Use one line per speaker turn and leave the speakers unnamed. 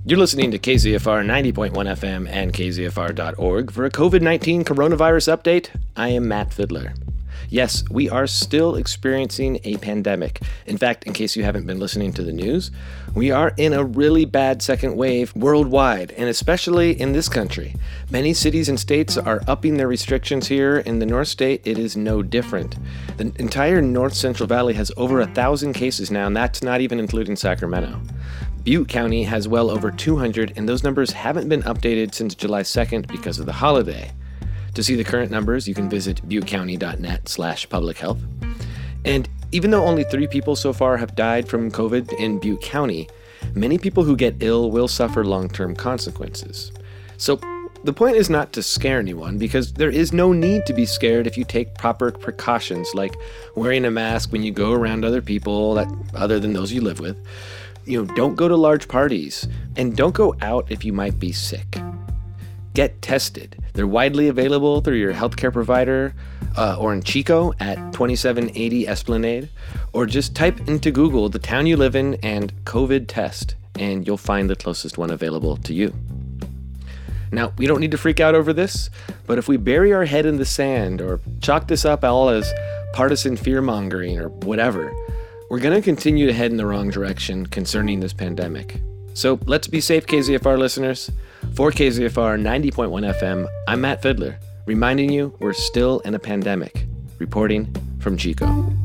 You're listening to KZFR 90.1 FM and KZFR.org for a COVID-19 coronavirus update. I am Matt Fidler. Yes, we are still experiencing a pandemic. In fact, in case you haven't been listening to the news, we are in a really bad second wave worldwide, and especially in this country. Many cities and states are upping their restrictions here. In the North State, it is no different. The entire North Central Valley has over 1,000 cases now, and that's not even including Sacramento. Butte County has well over 200, and those numbers haven't been updated since July 2nd because of the holiday. To see the current numbers, you can visit buttecounty.net/public health. And even though only 3 people so far have died from COVID in Butte County, many people who get ill will suffer long-term consequences. So the point is not to scare anyone, because there is no need to be scared if you take proper precautions, like wearing a mask when you go around other people other than those you live with. Don't go to large parties, and don't go out if you might be sick. Get tested. They're widely available through your healthcare provider or in Chico at 2780 Esplanade, or just type into Google the town you live in and COVID test, and you'll find the closest one available to you. Now, we don't need to freak out over this, but if we bury our head in the sand or chalk this up all as partisan fear-mongering or whatever, we're going to continue to head in the wrong direction concerning this pandemic. So let's be safe, KZFR listeners. For KZFR 90.1 FM, I'm Matt Fidler, reminding you we're still in a pandemic. Reporting from Chico.